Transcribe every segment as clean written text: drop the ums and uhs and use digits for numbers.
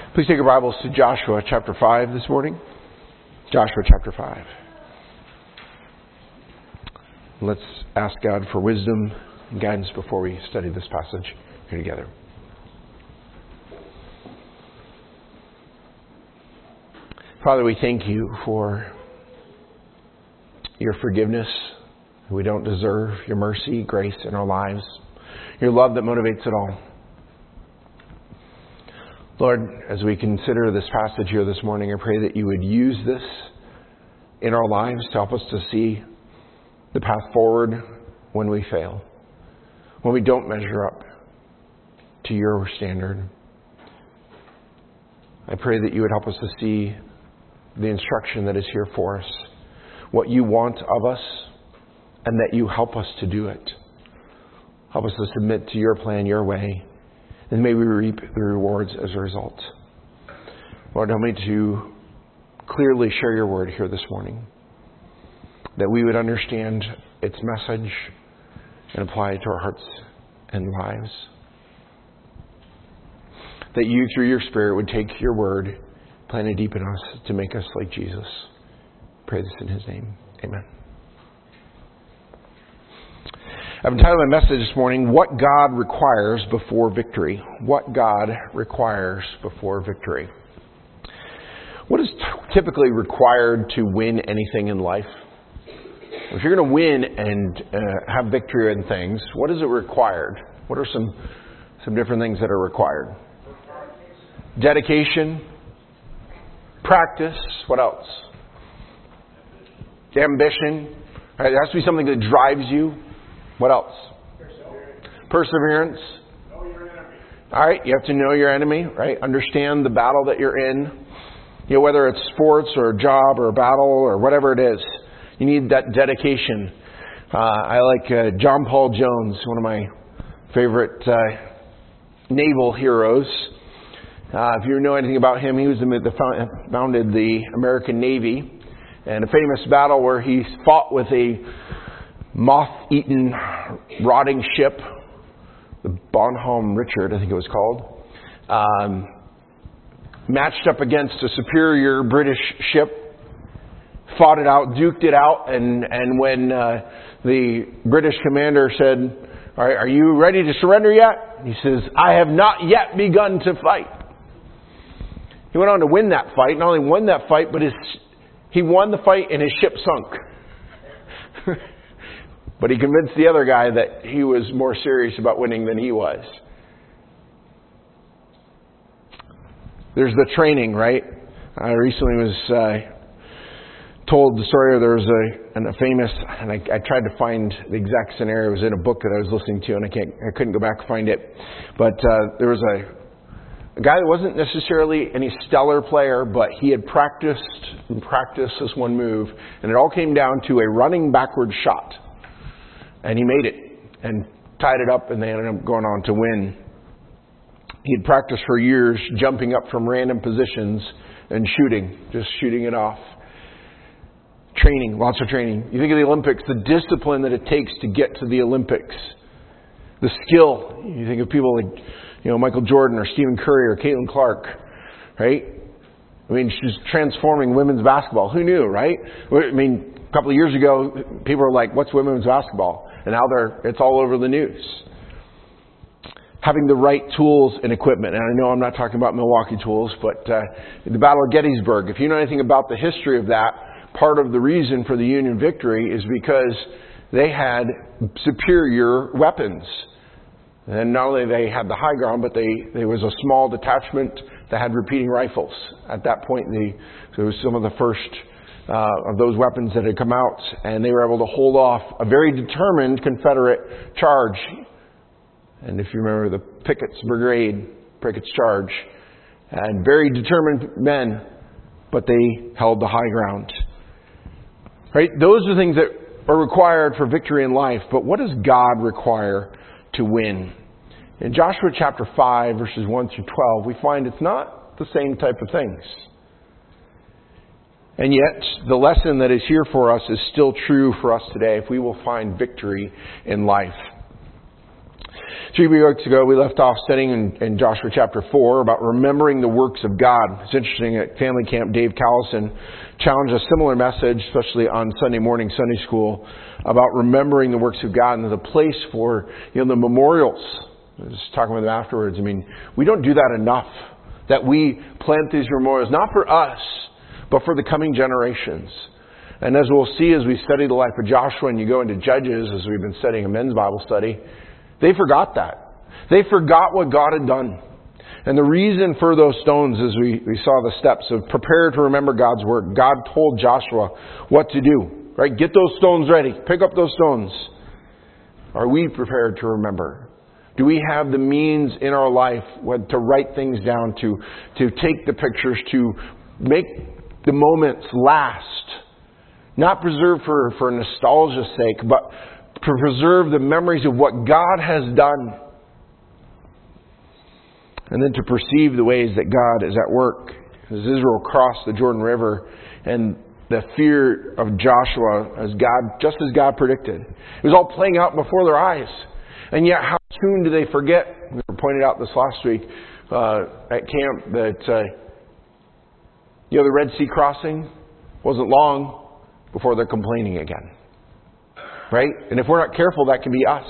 Please take your Bibles to Joshua chapter 5 this morning. Joshua chapter 5. Let's ask God for wisdom and guidance before we study this passage here together. Father, we thank you for your forgiveness. We don't deserve your mercy, grace in our lives. Your love that motivates it all. Lord, as we consider this passage here this morning, I pray that you would use this in our lives to help us to see the path forward when we fail, when we don't measure up to your standard. I pray that you would help us to see the instruction that is here for us, what you want of us, and that you help us to do it. Help us to submit to your plan, your way, and may we reap the rewards as a result. Lord, help me to clearly share your word here this morning, that we would understand its message and apply it to our hearts and lives. That you, through your Spirit, would take your word, plant it deep in us to make us like Jesus. Pray this in his name. Amen. I've entitled my message this morning, What God Requires Before Victory. What God Requires Before Victory. What is typically required to win anything in life? If you're going to win and have victory in things, what is it required? What are some different things that are required? Dedication. Practice. What else? Ambition. Right, there has to be something that drives you. What else? Perseverance. All right, you have to know your enemy, right? Understand the battle that you're in. You know, whether it's sports or a job or a battle or whatever it is, you need that dedication. I like John Paul Jones, one of my favorite naval heroes. If you know anything about him, he was founded the American Navy, and a famous battle where he fought with a moth-eaten, rotting ship, the Bonhomme Richard, I think it was called, matched up against a superior British ship, fought it out, duked it out, and when the British commander said, "All right, are you ready to surrender yet?" He says, "I have not yet begun to fight." He went on to win that fight. Not only won that fight, but he won the fight and his ship sunk. But he convinced the other guy that he was more serious about winning than he was. There's the training, right? I recently was told the story. There was a famous, and I tried to find the exact scenario. It was in a book that I was listening to, and I couldn't go back and find it. But there was a guy that wasn't necessarily any stellar player, but he had practiced this one move, and it all came down to a running backward shot. And he made it and tied it up, and they ended up going on to win. He had practiced for years, jumping up from random positions and just shooting it off. Training, lots of training. You think of the Olympics, the discipline that it takes to get to the Olympics. The skill. You think of people like, Michael Jordan or Stephen Curry or Caitlin Clark, right? I mean, she's transforming women's basketball. Who knew, right? I mean, a couple of years ago, people were like, "What's women's basketball?" And now it's all over the news. Having the right tools and equipment. And I know I'm not talking about Milwaukee tools, but the Battle of Gettysburg. If you know anything about the history of that, part of the reason for the Union victory is because they had superior weapons. And not only they had the high ground, but there was a small detachment that had repeating rifles. At that point, so it was some of the first of those weapons that had come out, and they were able to hold off a very determined Confederate charge. And if you remember the Pickett's charge, and very determined men, but they held the high ground. Right? Those are things that are required for victory in life, but what does God require to win? In Joshua chapter 5, verses 1 through 12, we find it's not the same type of things. And yet, the lesson that is here for us is still true for us today if we will find victory in life. 3 weeks ago, we left off studying in Joshua chapter 4 about remembering the works of God. It's interesting, at family camp, Dave Callison challenged a similar message, especially on Sunday morning Sunday school, about remembering the works of God. And there's a place for, the memorials. I was talking with him afterwards. I mean, we don't do that enough, that we plant these memorials, not for us, but for the coming generations. And as we'll see as we study the life of Joshua and you go into Judges, as we've been studying a men's Bible study, they forgot that. They forgot what God had done. And the reason for those stones is we saw the steps of prepare to remember God's word. God told Joshua what to do. Right? Get those stones ready. Pick up those stones. Are we prepared to remember? Do we have the means in our life to write things down, to take the pictures, to make the moments last? Not preserved for nostalgia's sake, but to preserve the memories of what God has done. And then to perceive the ways that God is at work. As Israel crossed the Jordan River and the fear of Joshua, just as God predicted. It was all playing out before their eyes. And yet how soon do they forget? We pointed out this last week at camp that the Red Sea crossing wasn't long before they're complaining again. Right? And if we're not careful, that can be us.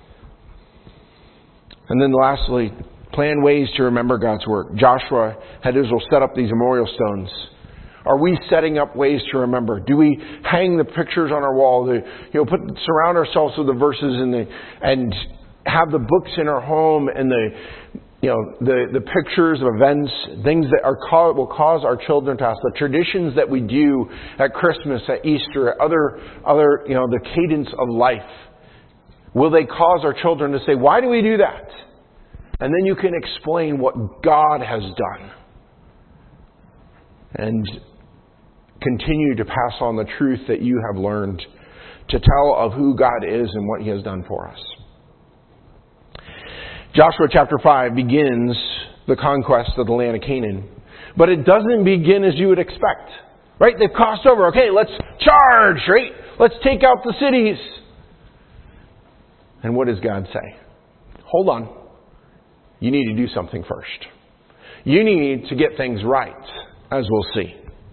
And then lastly, plan ways to remember God's work. Joshua had Israel set up these memorial stones. Are we setting up ways to remember? Do we hang the pictures on our wall? Surround ourselves with the verses and have the books in our home and the pictures of events, things that will cause our children to ask, the traditions that we do at Christmas, at Easter, at other the cadence of life. Will they cause our children to say, why do we do that? And then you can explain what God has done. And continue to pass on the truth that you have learned to tell of who God is and what He has done for us. Joshua chapter 5 begins the conquest of the land of Canaan. But it doesn't begin as you would expect. Right? They've crossed over. Okay, let's charge, right? Let's take out the cities. And what does God say? Hold on. You need to do something first. You need to get things right, as we'll see.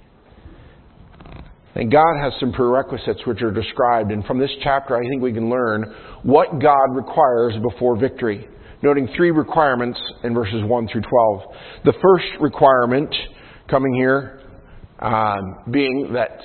And God has some prerequisites which are described. And from this chapter, I think we can learn what God requires before victory. Noting 3 requirements in verses 1 through 12. The first requirement coming here being that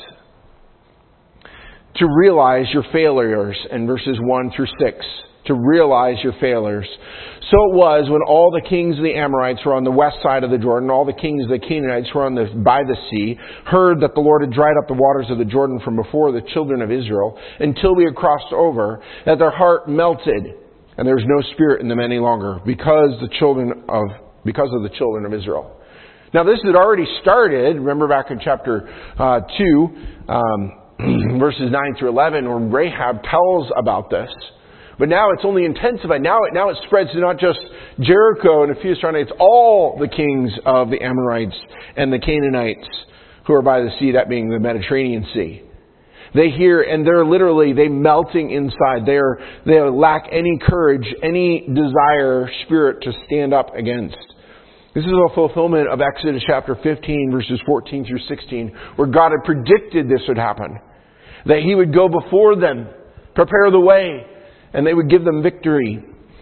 to realize your failures in verses 1 through 6. To realize your failures. So it was when all the kings of the Amorites were on the west side of the Jordan, all the kings of the Canaanites were by the sea, heard that the Lord had dried up the waters of the Jordan from before the children of Israel until we had crossed over, that their heart melted, and there was no spirit in them any longer, because of the children of Israel. Now this had already started. Remember back in chapter 2, verses 9 through 11, where Rahab tells about this. But now it's only intensified. Now it spreads to not just Jericho and a few surrounding. It's all the kings of the Amorites and the Canaanites who are by the sea, that being the Mediterranean Sea. They hear, and they're melting inside. They lack any courage, any desire, spirit to stand up against. This is a fulfillment of Exodus chapter 15, verses 14 through 16, where God had predicted this would happen. That He would go before them, prepare the way, and they would give them victory.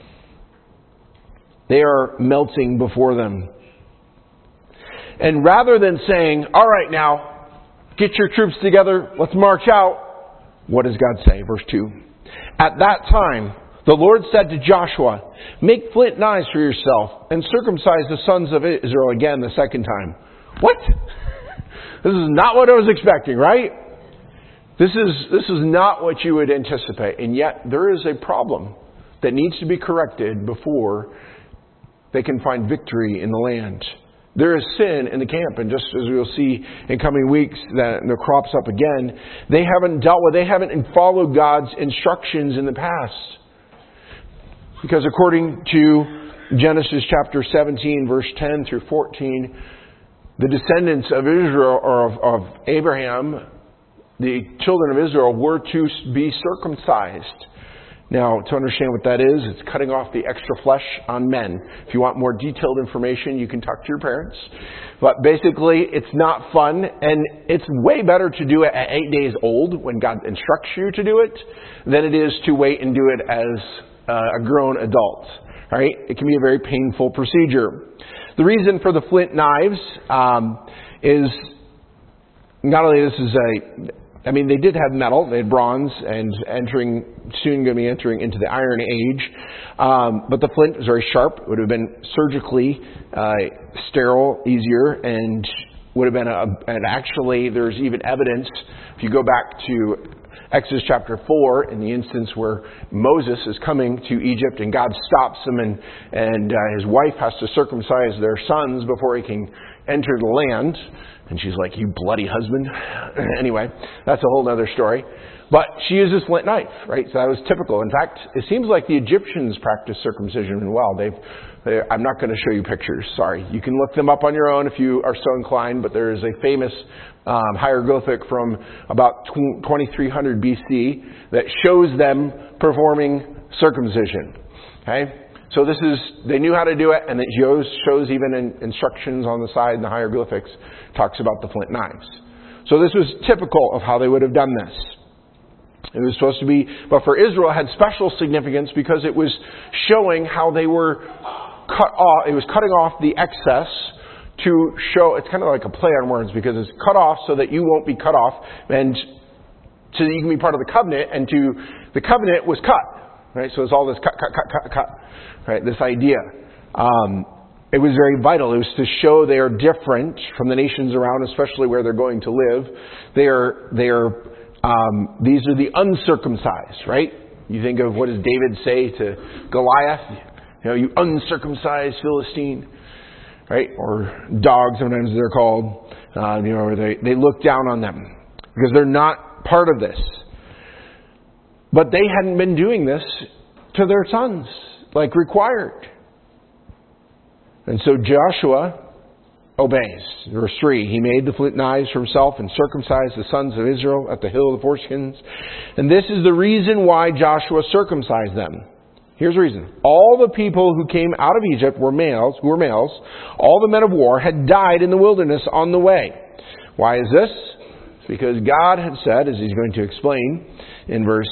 They are melting before them. And rather than saying, all right now, get your troops together, let's march out, what does God say? Verse 2. At that time, the Lord said to Joshua, make flint knives for yourself and circumcise the sons of Israel again the second time. What? This is not what I was expecting, right? This is not what you would anticipate. And yet there is a problem that needs to be corrected before they can find victory in the land. There is sin in the camp, and just as we'll see in coming weeks that crops up again, they haven't followed God's instructions in the past. Because according to Genesis chapter 17, verse 10 through 14, the descendants of Israel, or of Abraham, the children of Israel, were to be circumcised. Now, to understand what that is, it's cutting off the extra flesh on men. If you want more detailed information, you can talk to your parents. But basically, it's not fun, and it's way better to do it at 8 days old when God instructs you to do it than it is to wait and do it as a grown adult. All right? It can be a very painful procedure. The reason for the flint knives is not only this is they did have metal, they had bronze, and soon going to be entering into the Iron Age. But the flint was very sharp. It would have been surgically sterile, easier, and would have been and actually there's even evidence, if you go back to Exodus chapter 4, in the instance where Moses is coming to Egypt and God stops him and his wife has to circumcise their sons before he can enter the land. And she's like, "You bloody husband." Anyway, that's a whole other story. But she uses flint knife, right? So that was typical. In fact, it seems like the Egyptians practiced circumcision well. I'm not going to show you pictures. Sorry. You can look them up on your own if you are so inclined. But there is a famous hieroglyphic from about 2300 BC that shows them performing circumcision. Okay? So they knew how to do it, and it shows even in instructions on the side in the hieroglyphics, talks about the flint knives. So this was typical of how they would have done this. It was supposed to be, but for Israel it had special significance because it was showing how they were cut off. It was cutting off the excess to show, it's kind of like a play on words because it's cut off so that you won't be cut off and so that you can be part of the covenant, and the covenant was cut. Right? So it's all this cut. Right? This idea. It was very vital. It was to show they are different from the nations around, especially where they're going to live. These are the uncircumcised, right? You think of what does David say to Goliath? You uncircumcised Philistine, right? Or dogs, sometimes they're called. Or they look down on them because they're not part of this. But they hadn't been doing this to their sons like required. And so Joshua obeys. Verse 3, he made the flint knives for himself and circumcised the sons of Israel at the hill of the foreskins. And this is the reason why Joshua circumcised them. Here's the reason. All the people who came out of Egypt who were males. All the men of war had died in the wilderness on the way. Why is this? It's because God had said, as he's going to explain in verse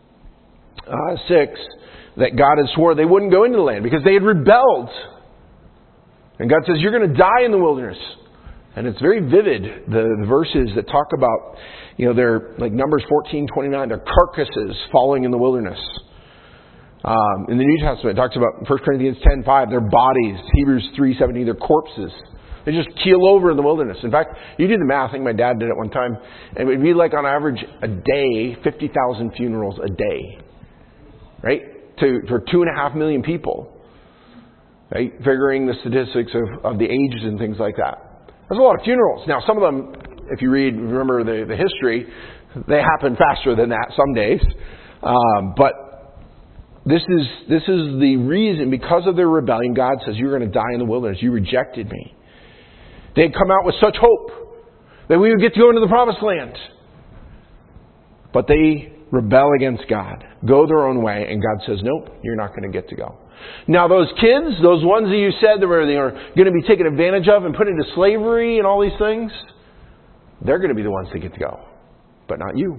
6, that God had swore they wouldn't go into the land because they had rebelled. And God says, you're going to die in the wilderness. And it's very vivid, the verses that talk about, they're like Numbers 14:29, they're carcasses falling in the wilderness. In the New Testament, it talks about 1 Corinthians 10:5, their bodies. Hebrews 3:17, their corpses. They just keel over in the wilderness. In fact, you do the math. I think my dad did it one time. And it would be like on average a day, 50,000 funerals a day. Right? For 2.5 million people. Right? Figuring the statistics of the ages and things like that. There's a lot of funerals. Now, some of them, if you remember the history, they happen faster than that some days. But this is the reason, because of their rebellion, God says, you're going to die in the wilderness. You rejected me. They had come out with such hope that we would get to go into the promised land. But they rebel against God, go their own way, and God says, nope, you're not going to get to go. Now those kids, those ones that you said they are going to be taken advantage of and put into slavery and all these things, they're going to be the ones that get to go, but not you.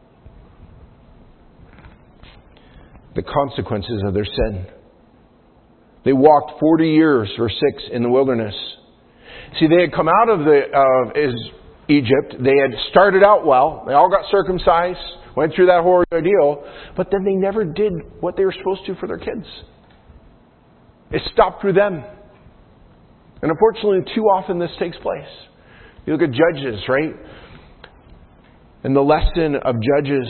The consequences of their sin. They walked 40 years, verse 6, in the wilderness. See, they had come out of Egypt. They had started out well. They all got circumcised, went through that whole ordeal, but then they never did what they were supposed to for their kids. It stopped through them. And unfortunately, too often this takes place. You look at Judges, right? And the lesson of Judges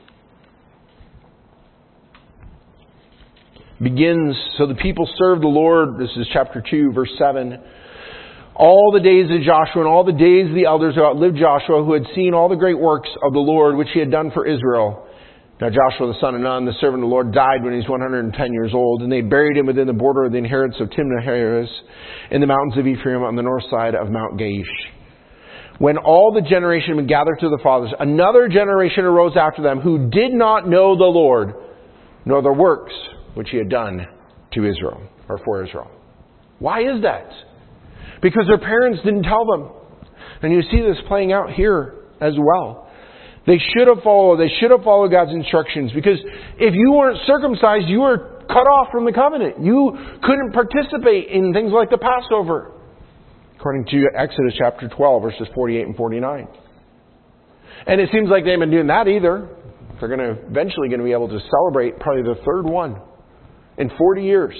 begins, so the people served the Lord. This is chapter 2, verse 7. All the days of Joshua and all the days of the elders who outlived Joshua, who had seen all the great works of the Lord which he had done for Israel. Now Joshua the son of Nun, the servant of the Lord, died when he was 110 years old, and they buried him within the border of the inheritance of Timnah-Heres in the mountains of Ephraim on the north side of Mount Gaish. When all the generation had gathered to the fathers, another generation arose after them who did not know the Lord. nor the works which he had done to Israel, or for Israel. Why is that? Because their parents didn't tell them. And you see this playing out here as well. They should have followed God's instructions, because if you weren't circumcised, you were cut off from the covenant. You couldn't participate in things like the Passover, according to Exodus chapter 12, verses 48 and 49. And it seems like they haven't been doing that either. They're eventually going to be able to celebrate probably the third one in 40 years.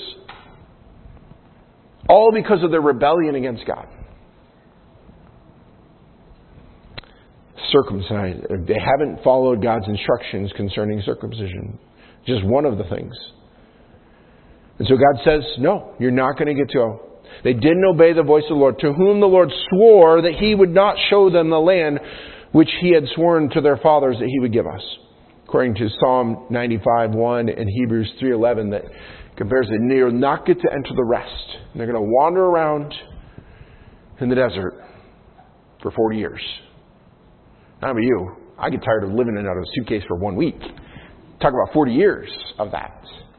All because of their rebellion against God. Circumcised. They haven't followed God's instructions concerning circumcision. Just one of the things. And so God says, no, you're not going to get to go. They didn't obey the voice of the Lord, to whom the Lord swore that he would not show them the land which he had sworn to their fathers that he would give us. According to Psalm 95:1 and Hebrews 3:11, that compares it, they will not get to enter the rest. And they're going to wander around in the desert for 40 years. How about you? I get tired of living out of a suitcase for 1 week. Talk about 40 years of that.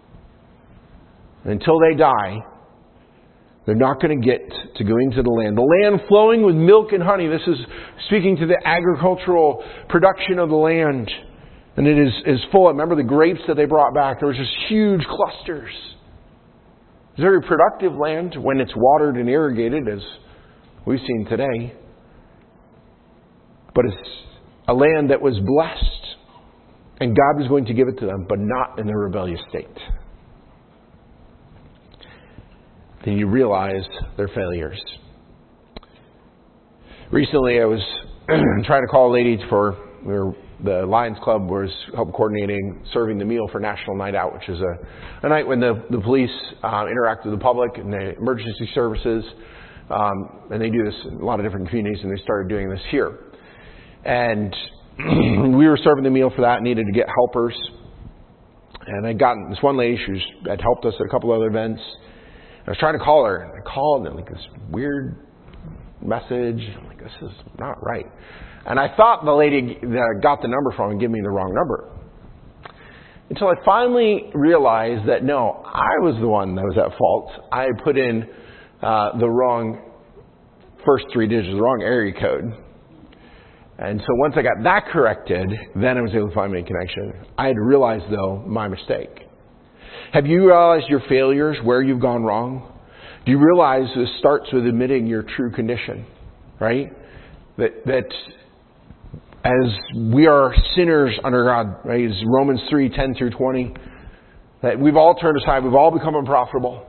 Until they die, they're not going to get to go into the land. The land flowing with milk and honey. This is speaking to the agricultural production of the land. And it is full. Remember the grapes that they brought back? There was just huge clusters. It's a very productive land when it's watered and irrigated, as we've seen today. But it's a land that was blessed. And God was going to give it to them, but not in their rebellious state. Then you realize their failures. Recently I was trying to call a lady the Lions Club was help coordinating serving the meal for National Night Out, which is a night when the police interact with the public and the emergency services. And they do this in a lot of different communities, and they started doing this here. And we were serving the meal for that, needed to get helpers. And I'd gotten this one lady, she had helped us at a couple other events. I was trying to call her, and I called, and this weird message. I'm like, this is not right. And I thought the lady that I got the number from would give me the wrong number. Until I finally realized that, no, I was the one that was at fault. I had put in the wrong first 3 digits, the wrong area code. And so once I got that corrected, then I was able to find my connection. I had realized, though, my mistake. Have you realized your failures, where you've gone wrong? Do you realize this starts with admitting your true condition, right? That as we are sinners under God, right? It's Romans 3:10 through 20. That we've all turned aside, we've all become unprofitable.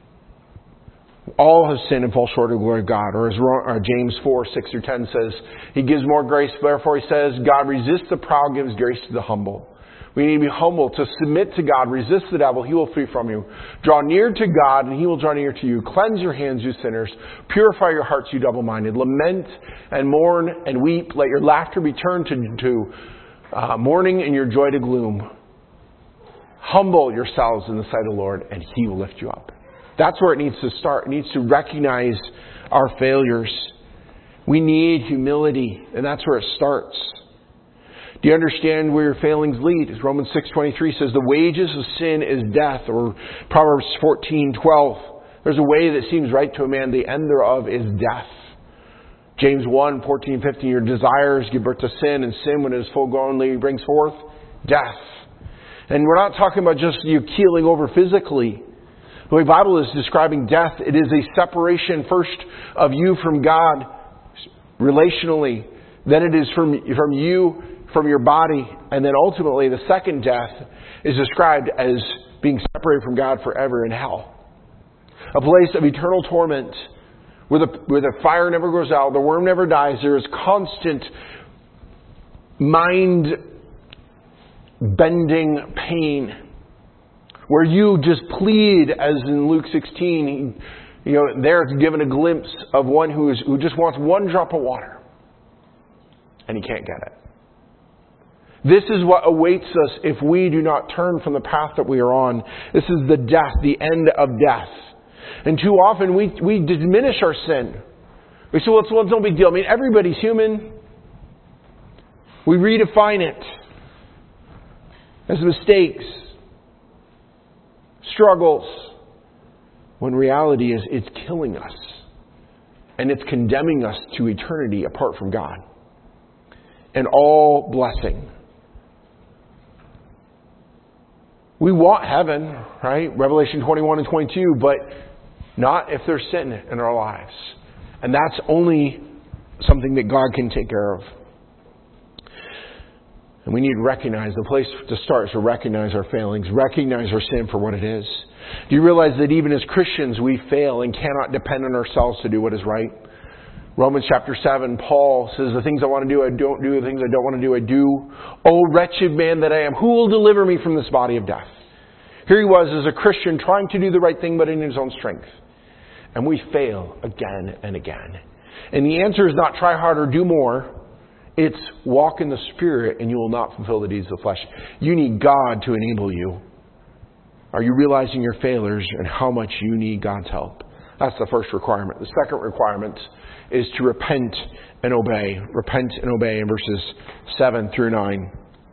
All have sinned and fall short of the glory of God. Or as James 4:6 through 10 says, He gives more grace. Therefore He says, God resists the proud, gives grace to the humble. We need to be humble, to submit to God. Resist the devil, he will flee from you. Draw near to God, and he will draw near to you. Cleanse your hands, you sinners. Purify your hearts, you double-minded. Lament and mourn and weep. Let your laughter be turned to mourning and your joy to gloom. Humble yourselves in the sight of the Lord, and He will lift you up. That's where it needs to start. It needs to recognize our failures. We need humility, and that's where it starts. Do you understand where your failings lead? As Romans 6:23 says, the wages of sin is death, or Proverbs 14:12. There's a way that seems right to a man, the end thereof is death. James 1:14-15, your desires give birth to sin, and sin, when it is full grown, brings forth death. And we're not talking about just you keeling over physically. The way the Bible is describing death, it is a separation first of you from God relationally. Then it is from you, from your body. And then ultimately the second death is described as being separated from God forever in hell. A place of eternal torment where the fire never goes out, the worm never dies. There is constant mind-bending pain where you just plead, as in Luke 16, there it's given a glimpse of one who just wants one drop of water. And he can't get it. This is what awaits us if we do not turn from the path that we are on. This is the death, the end of death. And too often we diminish our sin. We say, well, it's no big deal. I mean, everybody's human. We redefine it as mistakes. struggles, when reality is it's killing us. And it's condemning us to eternity apart from God. And all blessing. We want heaven, right? Revelation 21 and 22, but not if there's sin in our lives. And that's only something that God can take care of. And we need to recognize, the place to start is to recognize our failings, recognize our sin for what it is. Do you realize that even as Christians we fail and cannot depend on ourselves to do what is right? Romans chapter 7, Paul says, the things I want to do, I don't do. The things I don't want to do, I do. O wretched man that I am, who will deliver me from this body of death? Here he was as a Christian trying to do the right thing, but in his own strength. And we fail again and again. And the answer is not try harder, do more. It's walk in the Spirit and you will not fulfill the deeds of the flesh. You need God to enable you. Are you realizing your failures and how much you need God's help? That's the first requirement. The second requirement is to repent and obey. Repent and obey in verses 7 through 9.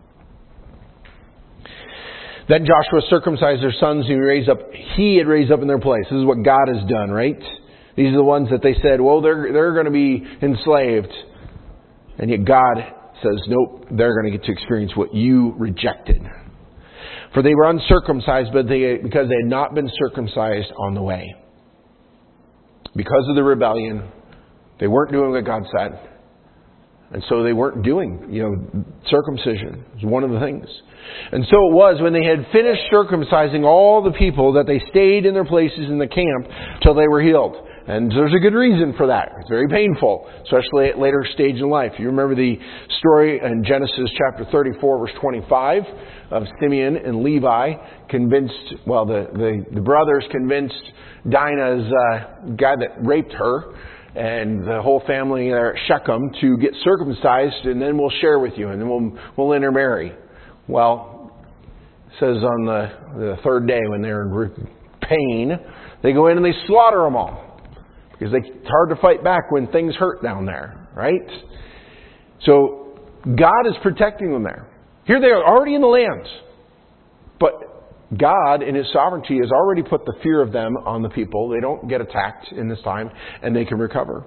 Then Joshua circumcised their sons who he had raised up in their place. This is what God has done, right? These are the ones that they said, well, they're going to be enslaved. And yet God says, nope, they're going to get to experience what you rejected. For they were uncircumcised, because they had not been circumcised on the way. Because of the rebellion, they weren't doing what God said. And so they weren't doing, circumcision. It was one of the things. And so it was when they had finished circumcising all the people that they stayed in their places in the camp till they were healed. And there's a good reason for that. It's very painful, especially at later stage in life. You remember the story in Genesis chapter 34, verse 25 of Simeon and Levi the brothers convinced Dinah's guy that raped her and the whole family there at Shechem to get circumcised, and then we'll share with you, and then we'll intermarry. Well, it says on the third day when they're in pain, they go in and they slaughter them all. Because it's hard to fight back when things hurt down there, right? So God is protecting them there. Here they are already in the land. But God in His sovereignty has already put the fear of them on the people. They don't get attacked in this time and they can recover.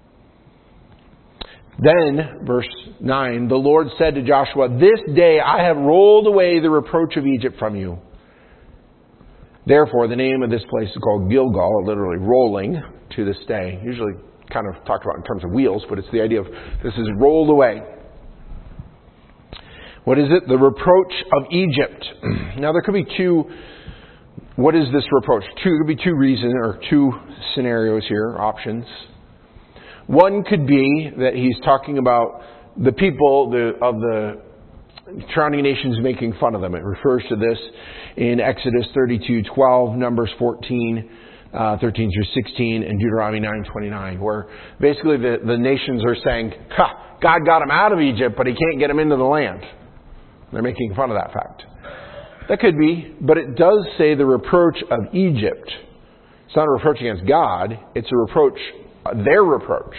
Then, verse 9, the Lord said to Joshua, this day I have rolled away the reproach of Egypt from you. Therefore, the name of this place is called Gilgal, literally rolling to this day. Usually kind of talked about in terms of wheels, but it's the idea of this is rolled away. What is it? The reproach of Egypt. Now there could be what is this reproach? There could be two reasons or two scenarios here, options. One could be that he's talking about the people of the surrounding nations making fun of them. It refers to this in Exodus 32:12, Numbers 13 through 16, and Deuteronomy 9:29, where basically the nations are saying, God got them out of Egypt, but He can't get them into the land. They're making fun of that fact. That could be, but it does say the reproach of Egypt. It's not a reproach against God, it's a reproach, their reproach.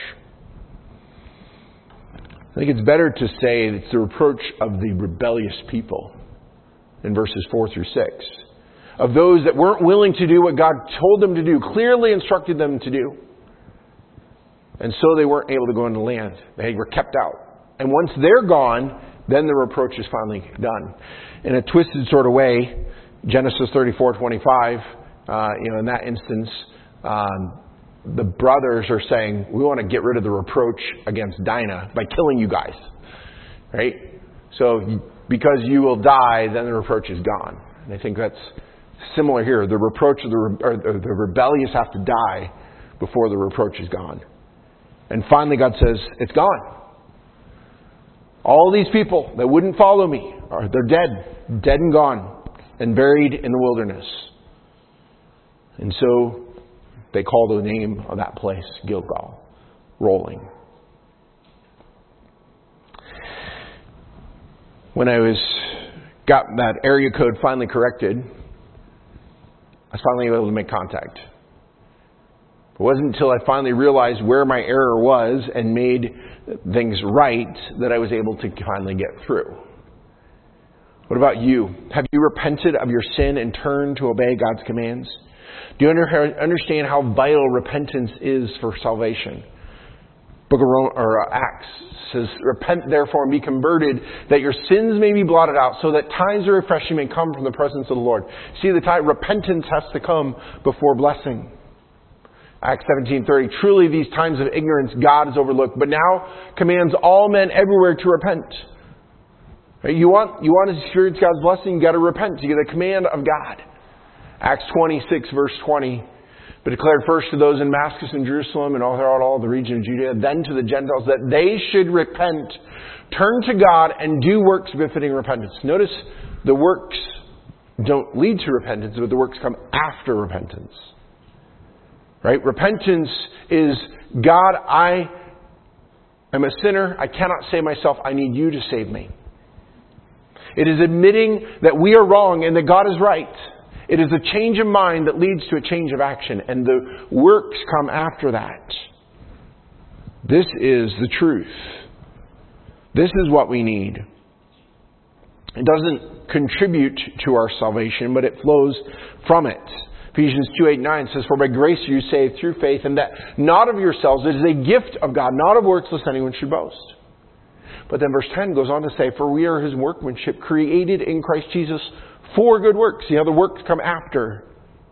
I think it's better to say it's the reproach of the rebellious people in verses 4 through 6. Of those that weren't willing to do what God told them to do, clearly instructed them to do. And so they weren't able to go into the land. They were kept out. And once they're gone, then the reproach is finally done. In a twisted sort of way, Genesis 34:25, in that instance, the brothers are saying, we want to get rid of the reproach against Dinah by killing you guys. Right? So because you will die, then the reproach is gone. And I think that's similar here. The reproach of the rebellious have to die before the reproach is gone. And finally God says, it's gone. All these people that wouldn't follow me, they're dead and gone, and buried in the wilderness. And so they call the name of that place Gilgal, rolling. When I got that area code finally corrected, I was finally able to make contact. It wasn't until I finally realized where my error was and made things right that I was able to finally get through. What about you? Have you repented of your sin and turned to obey God's commands? Do you understand how vital repentance is for salvation? Book of Acts says, "Repent therefore and be converted, that your sins may be blotted out, so that times of refreshing may come from the presence of the Lord." See, repentance has to come before blessing. Acts 17:30, "Truly these times of ignorance God has overlooked, but now commands all men everywhere to repent." Right? You want to experience God's blessing, you got to repent. You get the command of God. Acts 26, verse 20. "But declared first to those in Damascus and Jerusalem and all throughout all the region of Judea, then to the Gentiles, that they should repent, turn to God, and do works befitting repentance." Notice the works don't lead to repentance, but the works come after repentance. Right? Repentance is, God, I am a sinner. I cannot save myself. I need you to save me. It is admitting that we are wrong and that God is right. It is a change of mind that leads to a change of action, and the works come after that. This is the truth. This is what we need. It doesn't contribute to our salvation, but it flows from it. Ephesians 2:8-9 says, "For by grace you are saved through faith, and that not of yourselves. It is a gift of God, not of works, lest anyone should boast." But then verse 10 goes on to say, "For we are His workmanship, created in Christ Jesus for good works." See how the works come after.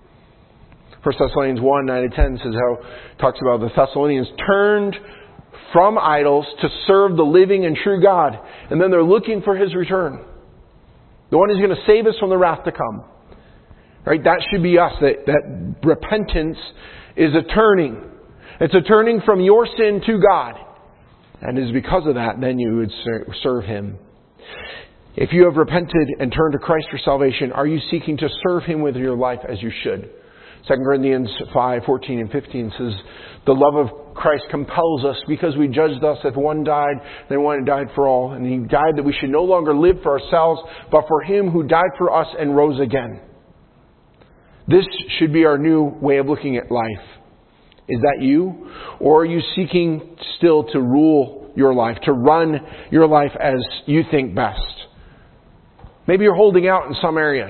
1 Thessalonians 1:9-10 says how it talks about the Thessalonians turned from idols to serve the living and true God. And then they're looking for His return. The one who's going to save us from the wrath to come. Right? That should be us. That repentance is a turning. It's a turning from your sin to God. And it is because of that, then you would serve Him. If you have repented and turned to Christ for salvation, are you seeking to serve Him with your life as you should? 2 Corinthians 5:14-15 says, "The love of Christ compels us, because we judge thus that one died, then one died for all. And He died that we should no longer live for ourselves, but for Him who died for us and rose again." This should be our new way of looking at life. Is that you? Or are you seeking still to rule your life, to run your life as you think best? Maybe you're holding out in some areas.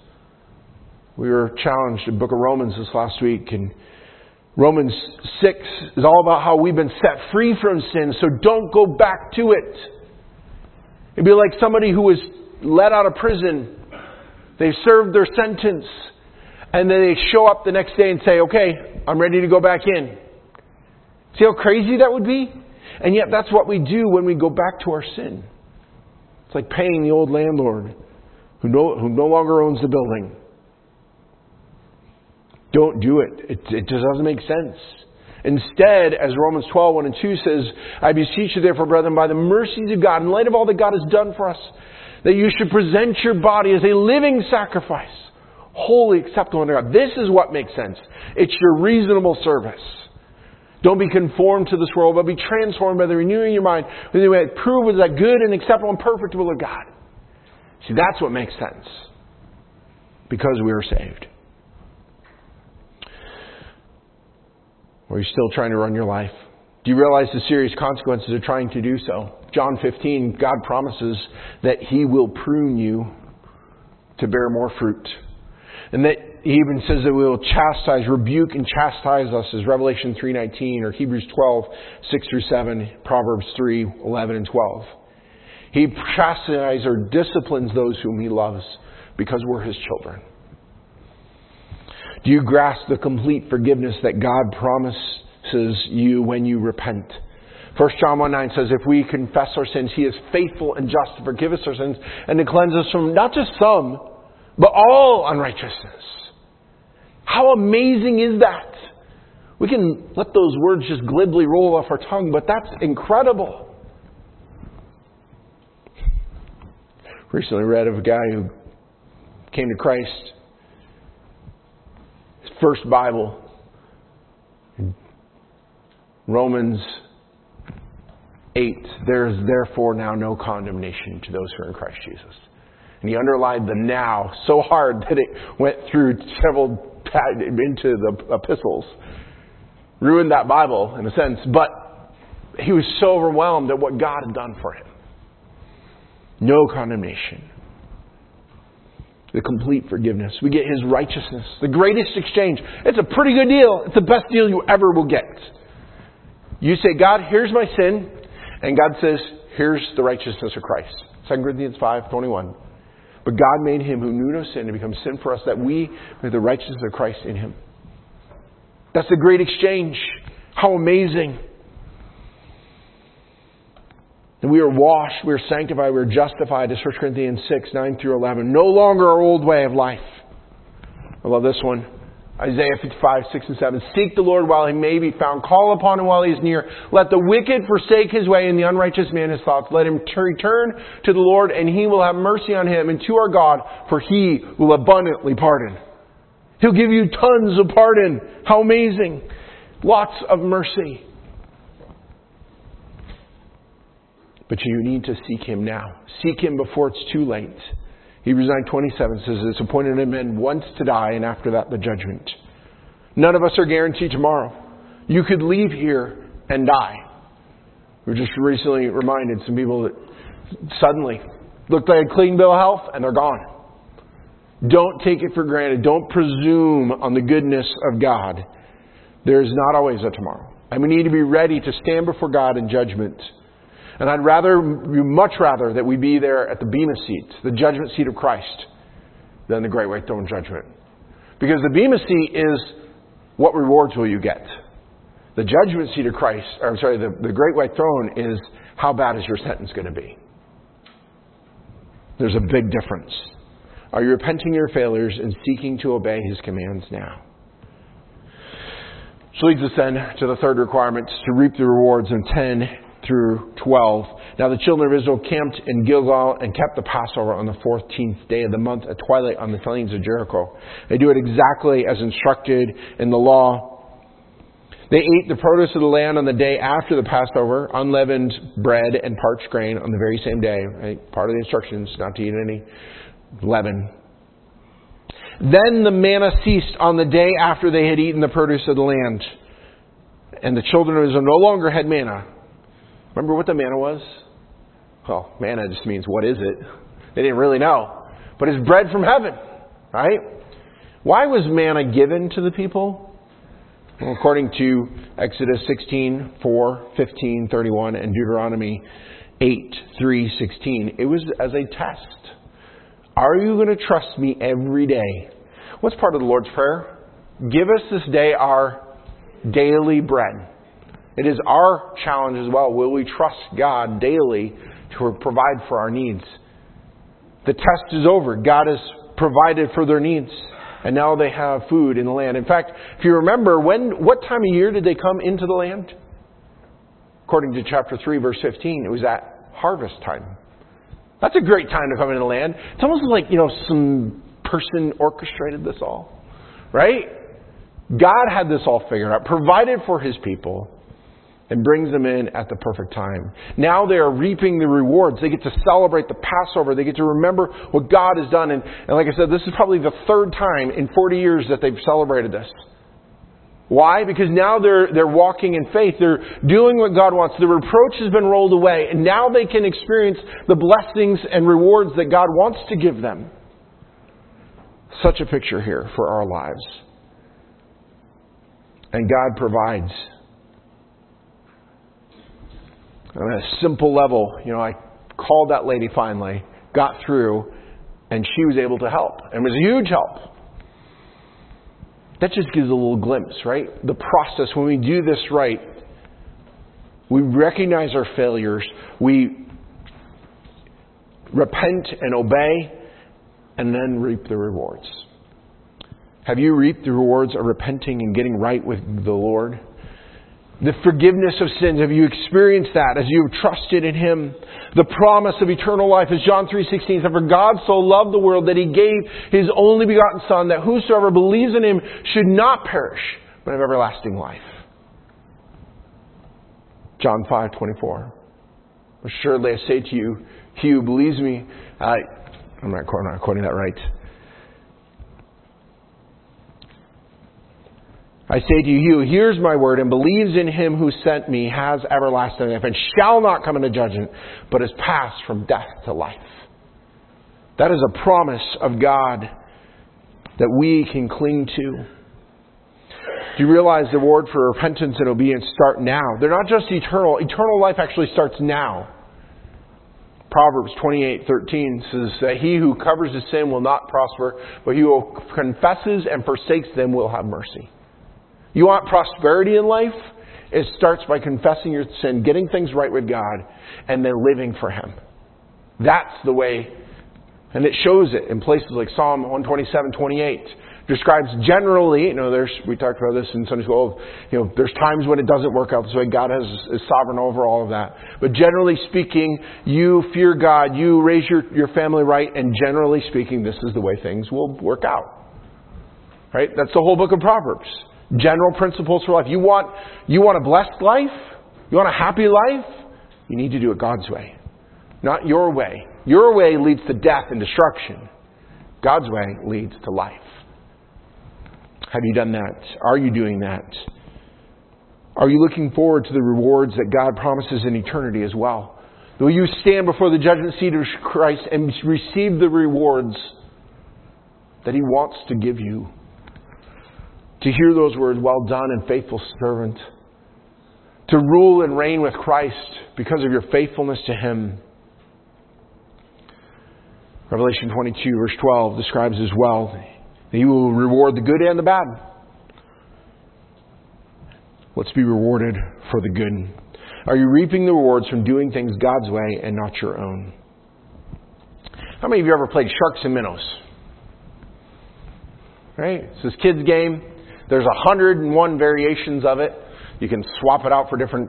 We were challenged in the book of Romans this last week, and Romans 6 is all about how we've been set free from sin, so don't go back to it. It'd be like somebody who was let out of prison. They've served their sentence, and then they show up the next day and say, "Okay, I'm ready to go back in." See how crazy that would be? And yet that's what we do when we go back to our sin. It's like paying the old landlord who no longer owns the building. Don't do it. It just doesn't make sense. Instead, as Romans 12:1-2 says, "I beseech you therefore, brethren, by the mercies of God, in light of all that God has done for us, that you should present your body as a living sacrifice, holy, acceptable unto God." This is what makes sense. It's your reasonable service. Don't be conformed to this world, but be transformed by the renewing of your mind, that you may prove what is that good and acceptable and perfect will of God. See, that's what makes sense. Because we are saved. Or are you still trying to run your life? Do you realize the serious consequences of trying to do so? John 15, God promises that He will prune you to bear more fruit. And that He even says that we will chastise, rebuke and chastise us, as Revelation 3:19 or Hebrews 12:6-7, Proverbs 3:11-12. He chastises or disciplines those whom He loves because we're His children. Do you grasp the complete forgiveness that God promises you when you repent? 1 John 1:9 says, "If we confess our sins, He is faithful and just to forgive us our sins and to cleanse us from not just some, but all unrighteousness." How amazing is that? We can let those words just glibly roll off our tongue, but that's incredible. Recently read of a guy who came to Christ. His first Bible, Romans 8, "There is therefore now no condemnation to those who are in Christ Jesus." And he underlined the "now" so hard that it went through several into the epistles. Ruined that Bible in a sense, but he was so overwhelmed at what God had done for him. No condemnation. the complete forgiveness. We get His righteousness, the greatest exchange. It's a pretty good deal. It's the best deal you ever will get. You say, God, here's my sin. And God says, here's the righteousness of Christ. 2 Corinthians 5:21. But God made Him who knew no sin to become sin for us, that we may have the righteousness of Christ in Him. That's the great exchange. How amazing. And we are washed, we are sanctified, we are justified, as 1 Corinthians 6:9-11. No longer our old way of life. I love this one. Isaiah 55:6-7. Seek the Lord while He may be found. Call upon Him while He is near. Let the wicked forsake his way and the unrighteous man his thoughts. Let him return to the Lord, and He will have mercy on him, and to our God, for He will abundantly pardon. He'll give you tons of pardon. How amazing. Lots of mercy. But you need to seek Him now. Seek Him before it's too late. Hebrews 9:27 says it's appointed unto men once to die, and after that the judgment. None of us are guaranteed tomorrow. You could leave here and die. We were just recently reminded some people that suddenly looked like a clean bill of health and they're gone. Don't take it for granted. Don't presume on the goodness of God. There is not always a tomorrow. And we need to be ready to stand before God in judgment. And I'd much rather that we be there at the Bema seat, the judgment seat of Christ, than the great white throne judgment. Because the Bema seat is what rewards will you get. The judgment seat of Christ, the great white throne is how bad is your sentence going to be. There's a big difference. Are you repenting of your failures and seeking to obey His commands now? Which leads us then to the third requirement, to reap the rewards in 10-12. Now the children of Israel camped in Gilgal and kept the Passover on the 14th day of the month at twilight on the plains of Jericho. They do it exactly as instructed in the law. They ate the produce of the land on the day after the Passover, unleavened bread and parched grain on the very same day. Right? Part of the instructions, not to eat any leaven. Then the manna ceased on the day after they had eaten the produce of the land. And the children of Israel no longer had manna. Remember what the manna was? Well, manna just means what is it? They didn't really know. But it's bread from heaven, right? Why was manna given to the people? Well, according to Exodus 16:4, 15:31, and Deuteronomy 8:3-16, it was as a test. Are you going to trust me every day? What's part of the Lord's Prayer? Give us this day our daily bread. It is our challenge as well. Will we trust God daily to provide for our needs? The test is over. God has provided for their needs. And now they have food in the land. In fact, if you remember, what time of year did they come into the land? According to chapter 3, verse 15, it was at harvest time. That's a great time to come into the land. It's almost like, some person orchestrated this all. Right? God had this all figured out, provided for His people, and brings them in at the perfect time. Now they are reaping the rewards. They get to celebrate the Passover. They get to remember what God has done. And like I said, this is probably the third time in 40 years that they've celebrated this. Why? Because now they're walking in faith. They're doing what God wants. The reproach has been rolled away. And now they can experience the blessings and rewards that God wants to give them. Such a picture here for our lives. And God provides. On a simple level, I called that lady finally, got through, and she was able to help. And it was a huge help. That just gives a little glimpse, right? The process, when we do this right, we recognize our failures, we repent and obey, and then reap the rewards. Have you reaped the rewards of repenting and getting right with the Lord? The forgiveness of sins, have you experienced that as you have trusted in Him? The promise of eternal life, as John 3:16 said, for God so loved the world that He gave His only begotten Son, that whosoever believes in Him should not perish, but have everlasting life. John 5:24. Assuredly I say to you, he who believes me, I'm not quoting that right. I say to you, he who hears my word and believes in Him who sent me has everlasting life and shall not come into judgment, but is passed from death to life. That is a promise of God that we can cling to. Do you realize the reward for repentance and obedience start now? They're not just eternal. Eternal life actually starts now. Proverbs 28:13 says that he who covers his sin will not prosper, but he who confesses and forsakes them will have mercy. You want prosperity in life? It starts by confessing your sin, getting things right with God, and then living for Him. That's the way. And it shows it in places like Psalm 127:28. Describes generally, we talked about this in Sunday school, there's times when it doesn't work out this way. God is sovereign over all of that. But generally speaking, you fear God, you raise your family right, and generally speaking, this is the way things will work out. Right? That's the whole book of Proverbs. General principles for life. You want a blessed life? You want a happy life? You need to do it God's way. Not your way. Your way leads to death and destruction. God's way leads to life. Have you done that? Are you doing that? Are you looking forward to the rewards that God promises in eternity as well? Will you stand before the judgment seat of Christ and receive the rewards that He wants to give you? To hear those words, well done and faithful servant. To rule and reign with Christ because of your faithfulness to Him. Revelation 22 verse 12 describes as well that He will reward the good and the bad. Let's be rewarded for the good. Are you reaping the rewards from doing things God's way and not your own? How many of you ever played Sharks and Minnows? Right? It's this kid's game. There's 101 variations of it. You can swap it out for different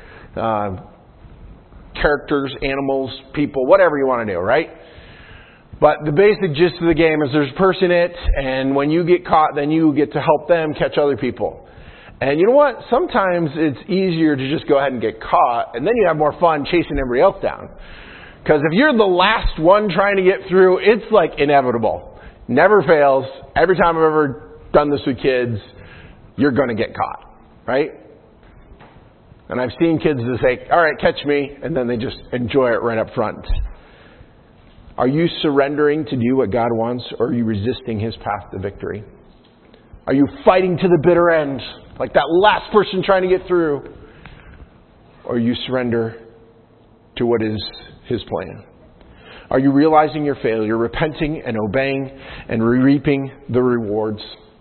characters, animals, people, whatever you want to do, right? But the basic gist of the game is there's a person in it, and when you get caught, then you get to help them catch other people. And you know what? Sometimes it's easier to just go ahead and get caught, and then you have more fun chasing everybody else down. Because if you're the last one trying to get through, it's like inevitable. Never fails. Every time I've ever done this with kids, you're going to get caught, right? And I've seen kids that say, all right, catch me, and then they just enjoy it right up front. Are you surrendering to do what God wants, or are you resisting His path to victory? Are you fighting to the bitter end, like that last person trying to get through? Or you surrender to what is His plan? Are you realizing your failure, repenting and obeying, and reaping the rewards?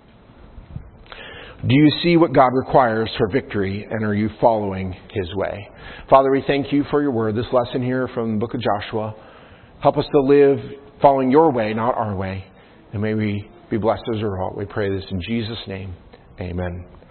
Do you see what God requires for victory, and are you following His way? Father, we thank You for Your word, this lesson here from the book of Joshua. Help us to live following Your way, not our way. And may we be blessed as a result. We pray this in Jesus' name. Amen.